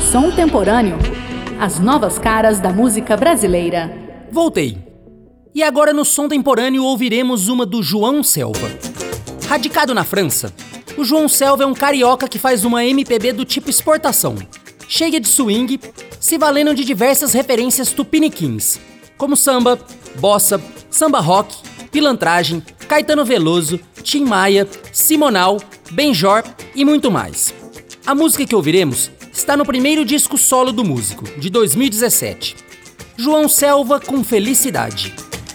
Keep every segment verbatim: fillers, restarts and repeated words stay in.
Som Temporâneo, as novas caras da música brasileira. Voltei. E agora no Som Temporâneo ouviremos uma do João Selva. Radicado na França, o João Selva é um carioca que faz uma M P B do tipo exportação, cheia de swing, se valendo de diversas referências tupiniquins, como samba, bossa, samba rock, pilantragem, Caetano Veloso, Tim Maia, Simonal, Benjor e muito mais. A música que ouviremos está no primeiro disco solo do músico, de dois mil e dezessete. João Selva com Felicidade.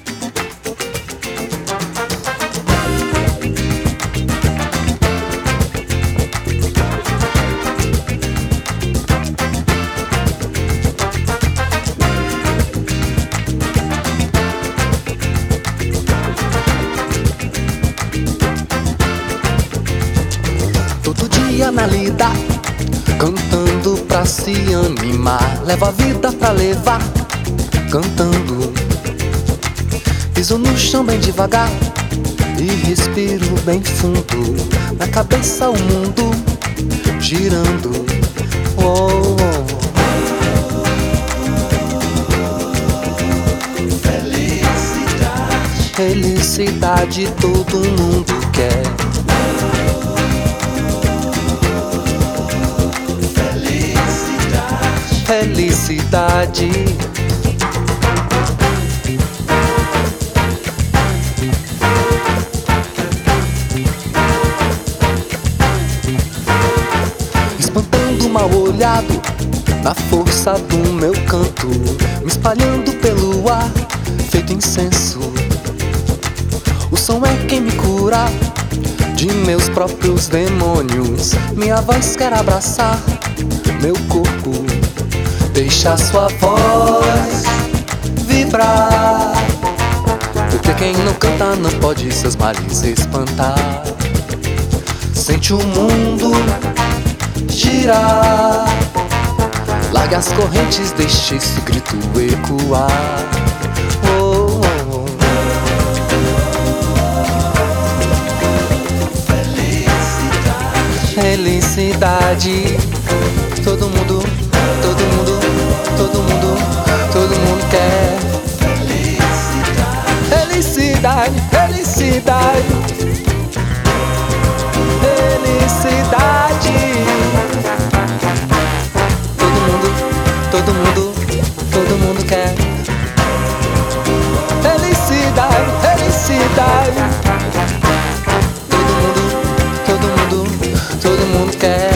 Na lida, cantando pra se animar, levo a vida pra levar, cantando. Piso no chão bem devagar e respiro bem fundo. Na cabeça o mundo girando. Oh, oh. Felicidade, felicidade todo mundo quer. Felicidade. Espantando o mal olhado na força do meu canto, me espalhando pelo ar, feito incenso. O som é quem me cura de meus próprios demônios. Minha voz quer abraçar meu corpo. Deixa sua voz vibrar, porque quem não canta não pode seus males espantar. Sente o mundo girar, larga as correntes, deixe esse grito ecoar. Oh, oh, oh. Felicidade, felicidade, todo mundo. Todo mundo, todo mundo, todo mundo quer felicidade, felicidade, felicidade, felicidade. Todo mundo, todo mundo, todo mundo quer felicidade, felicidade. Todo mundo, todo mundo, todo mundo quer.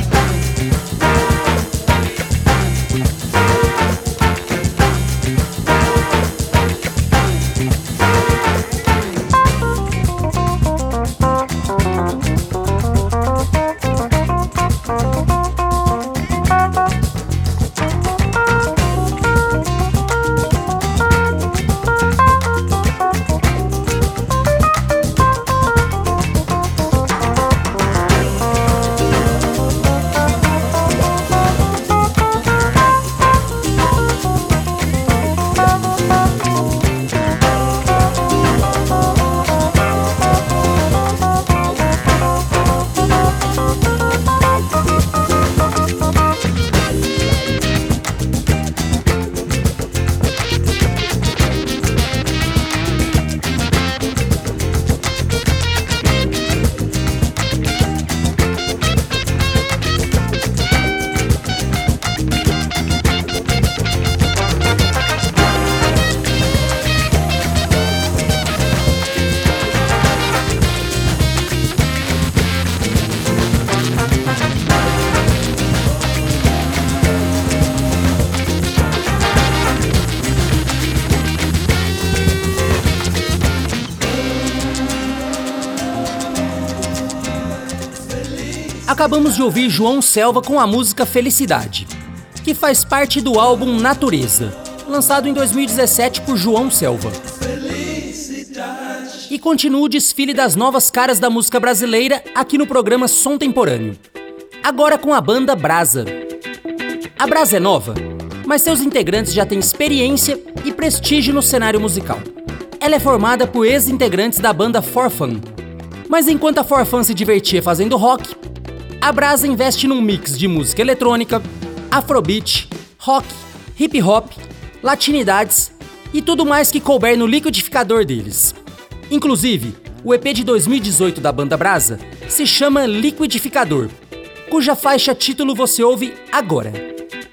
Acabamos de ouvir João Selva com a música Felicidade, que faz parte do álbum Natureza, lançado em dois mil e dezessete por João Selva. E continua o desfile das novas caras da música brasileira aqui no programa Som Temporâneo. Agora com a banda Brasa. A Brasa é nova, mas seus integrantes já têm experiência e prestígio no cenário musical. Ela é formada por ex-integrantes da banda For Fun. Mas enquanto a For Fun se divertia fazendo rock, a Brasa investe num mix de música eletrônica, afrobeat, rock, hip hop, latinidades e tudo mais que couber no liquidificador deles. Inclusive, o E P de dois mil e dezoito da Banda Brasa se chama Liquidificador, cuja faixa título você ouve agora.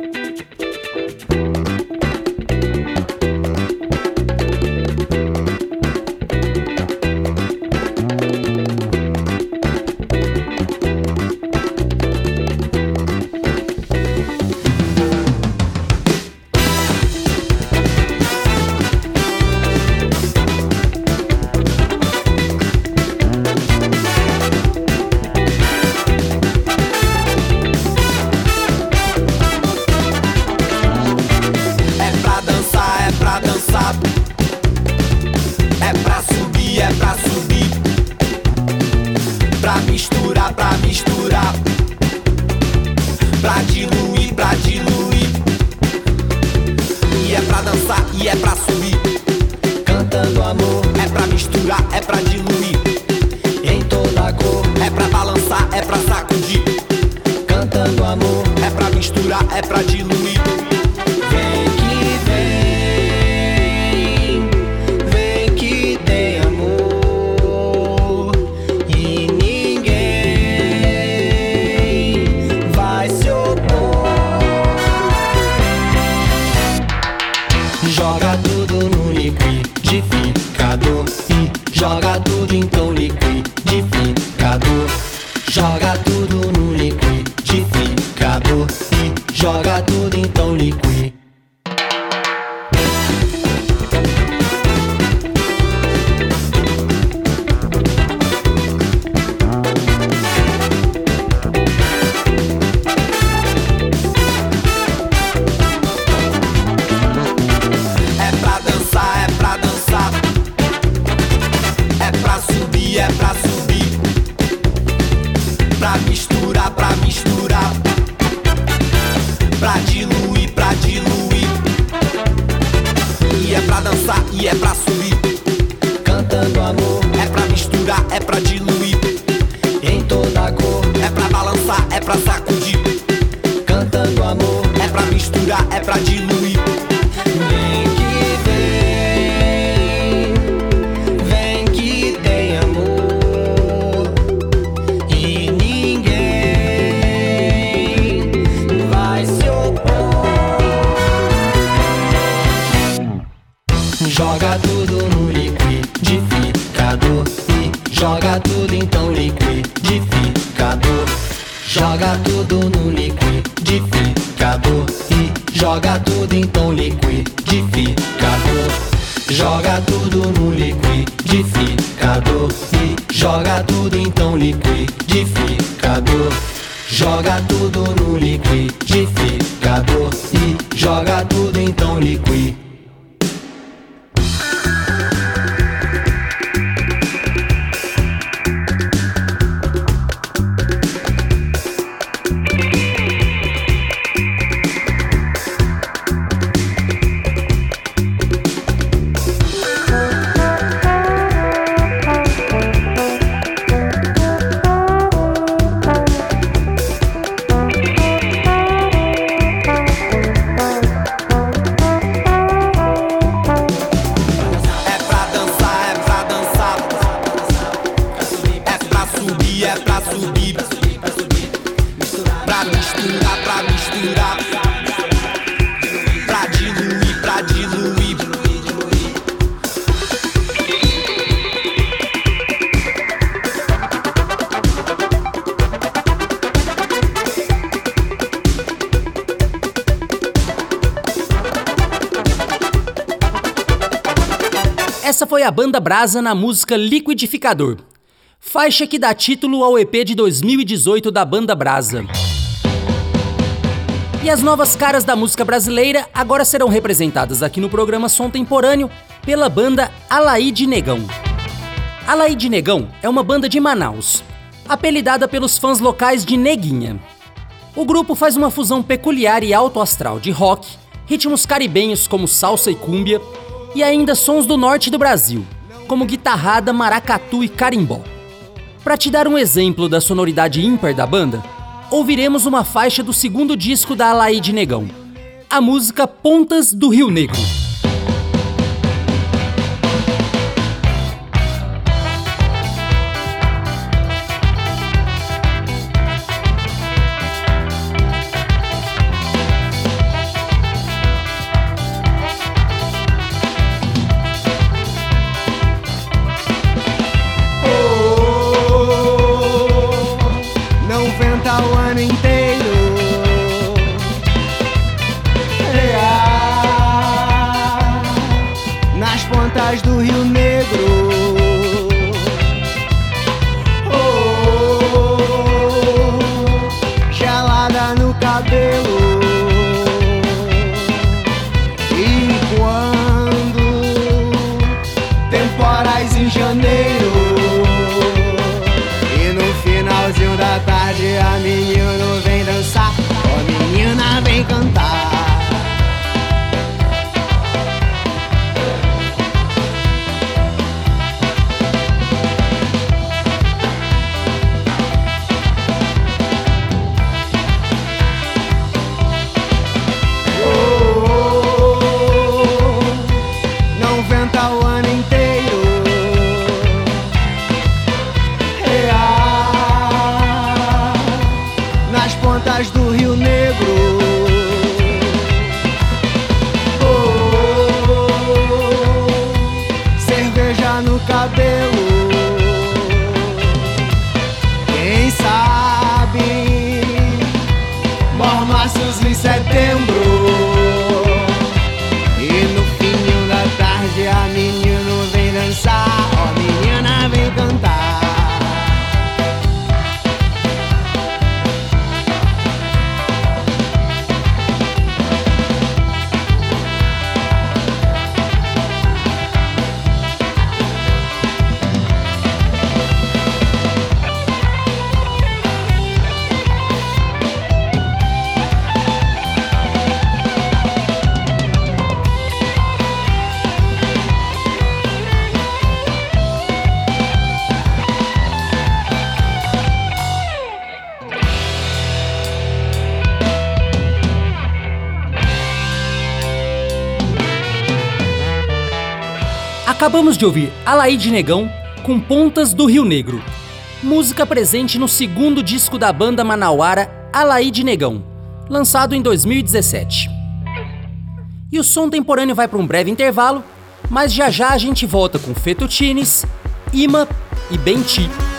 Joga tudo no liquidificador e joga tudo então liquidificador. Joga tudo no liquidificador e joga tudo então liquidificador. Joga tudo no liquidificador e joga tudo então liquidificador. Joga tudo no liquidificador e joga tudo então liquidificador. Essa foi a Banda Brasa na música Liquidificador, faixa que dá título ao E P de dois mil e dezoito da Banda Brasa. E as novas caras da música brasileira agora serão representadas aqui no programa Som Temporâneo pela banda Alaide Negão. Alaide Negão é uma banda de Manaus, apelidada pelos fãs locais de Neguinha. O grupo faz uma fusão peculiar e alto astral de rock, ritmos caribenhos como salsa e cúmbia, e ainda sons do norte do Brasil, como guitarrada, maracatu e carimbó. Para te dar um exemplo da sonoridade ímpar da banda, ouviremos uma faixa do segundo disco da Alaide Negão, a música Pontas do Rio Negro. O ano inteiro real, nas pontas do Rio Negro. Oh, gelada no cabelo. E quando temporais em janeiro, finalzinho da tarde a menina vem dançar, a menina vem cantar. Oh, oh, oh, não venta o ano inteiro real, nas pontas do Rio Negro. Oh, oh, oh, cerveja no cabelo. Quem sabe mormaços em setembro. E no fim da tarde a menina vem dançar, a menina vem cantar. Acabamos de ouvir Alaide Negão com Pontas do Rio Negro, música presente no segundo disco da banda manauara Alaide Negão, lançado em dois mil e dezessete. E o Som Temporâneo vai para um breve intervalo, mas já já a gente volta com Fettuccines, Ima e Benti.